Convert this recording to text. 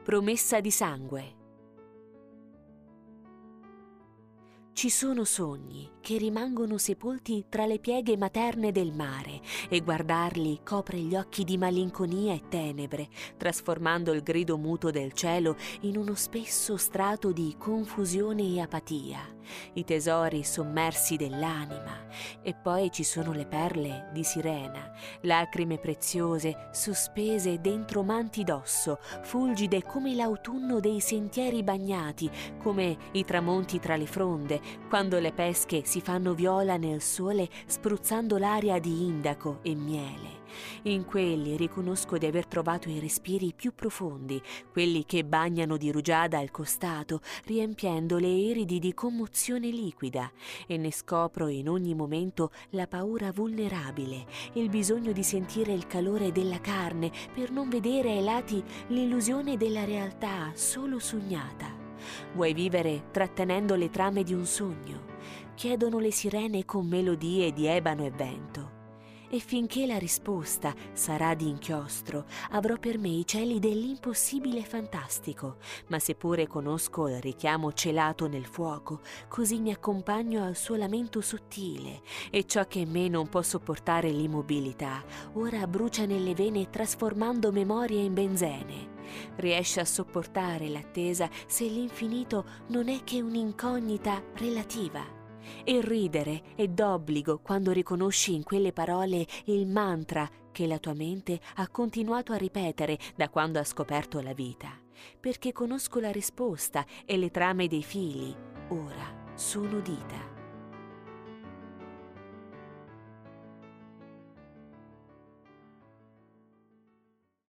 Promessa di sangue. Ci sono sogni che rimangono sepolti tra le pieghe materne del mare e guardarli copre gli occhi di malinconia e tenebre, trasformando il grido muto del cielo in uno spesso strato di confusione e apatia, i tesori sommersi dell'anima. E poi ci sono le perle di sirena, lacrime preziose sospese dentro manti d'osso, fulgide come l'autunno dei sentieri bagnati, come i tramonti tra le fronde, quando le pesche si fanno viola nel sole spruzzando l'aria di indaco e miele. In quelli riconosco di aver trovato i respiri più profondi, quelli che bagnano di rugiada al costato, riempiendo le eridi di commozione liquida, e ne scopro in ogni momento la paura vulnerabile, il bisogno di sentire il calore della carne per non vedere ai lati l'illusione della realtà solo sognata. Vuoi vivere trattenendo le trame di un sogno? Chiedono le sirene con melodie di ebano e vento. E finché la risposta sarà di inchiostro, avrò per me i cieli dell'impossibile fantastico, ma seppure conosco il richiamo celato nel fuoco, così mi accompagno al suo lamento sottile, e ciò che in me non può sopportare l'immobilità, ora brucia nelle vene trasformando memorie in benzene. Riesce a sopportare l'attesa se l'infinito non è che un'incognita relativa. E ridere è d'obbligo quando riconosci in quelle parole il mantra che la tua mente ha continuato a ripetere da quando ha scoperto la vita, perché conosco la risposta e le trame dei fili ora sono dita.